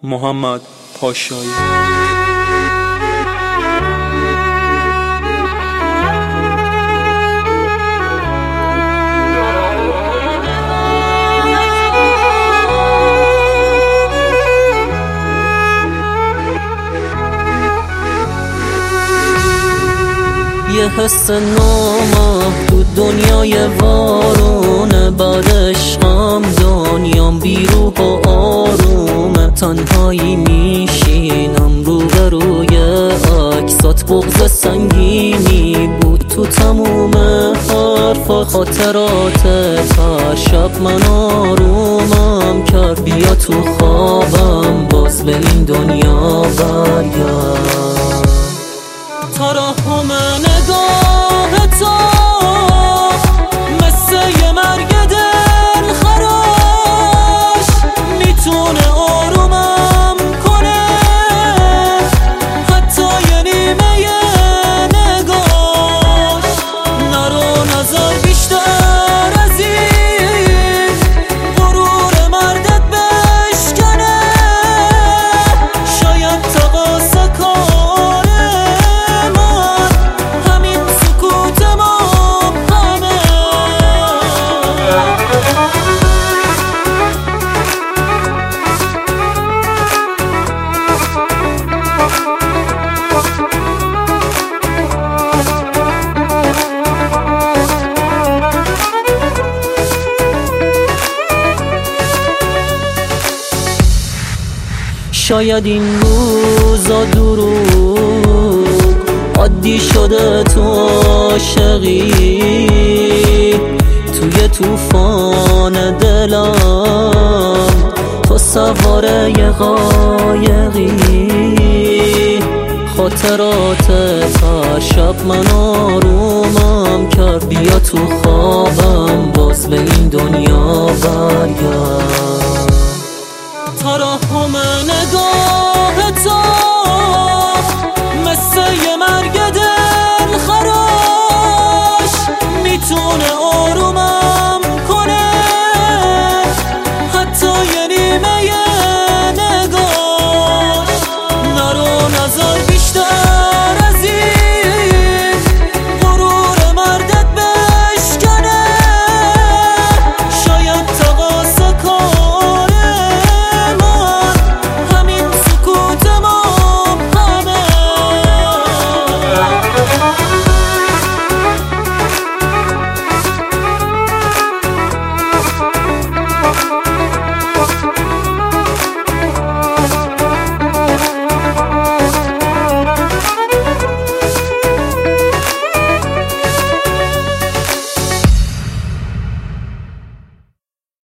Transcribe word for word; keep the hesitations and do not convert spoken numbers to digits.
محمد پاشایی. یه حس نامحدود دنیای وارونه، بعدش هم دنیام بیروح و آرومه. تنهایی میشینم روبروی عکسات، بغض سنگینی بود تو تموم حرفا. خاطرات هر شب من آرومم کرد، بیا تو خوابم باز به این دنیا برگرد. ترحم نگاه تو مثل یه مرگ دل خراش، میتونه آرومم کنه حتی یه نیمه نگاش. نرو نظر بیشتر از این، غرور مردت بشکنه، شاید تقاصه کار شاید این روزا دروغ عادی شده تو عاشقی، توی طوفان دلم تو سوار یه قایقی. خاطرات هر شب من آرومم کرد، بیا تو خوابم باز به این دنیا برگرد. ترحم نگاه تو